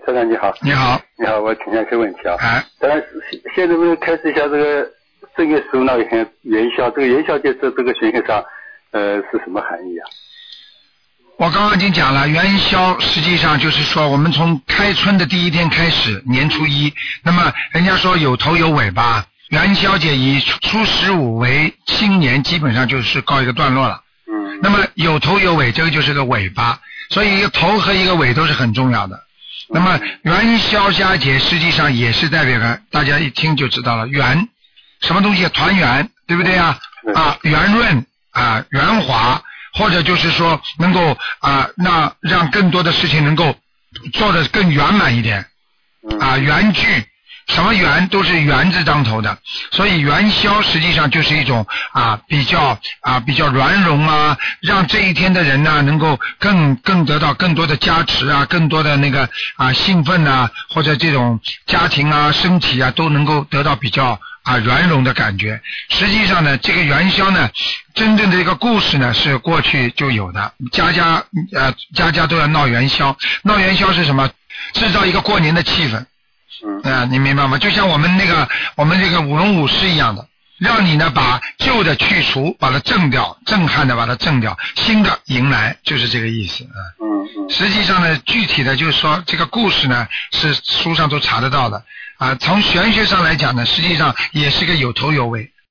台长你好。 你好。 你好，我请教一些问题啊。当然，现在我们开始一下这个正月15那天元宵，这个元宵节这个玄学上，是什么含义啊？ 我刚刚已经讲了，元宵实际上就是说，我们从开春的第一天开始，年初一，那么人家说有头有尾巴，元宵节以初15为新年，基本上就是告一个段落了。那么有头有尾，这个就是个尾巴，所以一个头和一个尾都是很重要的。那么元宵佳节实际上也是代表着，大家一听就知道了，圆什么东西团圆，对不对啊？圆润圆滑，或者就是说能够那让更多的事情能够做得更圆满一点圆聚。什么圆都是圆字当头的，所以元宵实际上就是一种比较圆融让这一天的人呢能够更得到更多的加持更多的那个兴奋或者这种家庭身体都能够得到比较圆融的感觉。实际上呢，这个元宵呢，真正的一个故事呢是过去就有的，家家都要闹元宵。闹元宵是什么？制造一个过年的气氛。你明白吗？就像我们这个舞龙舞狮一样的，让你呢把旧的去除，把它正掉，震撼的把它正掉，新的迎来，就是这个意思实际上呢，具体的就是说这个故事呢是书上都查得到的从玄学上来讲呢，实际上也是个有头有尾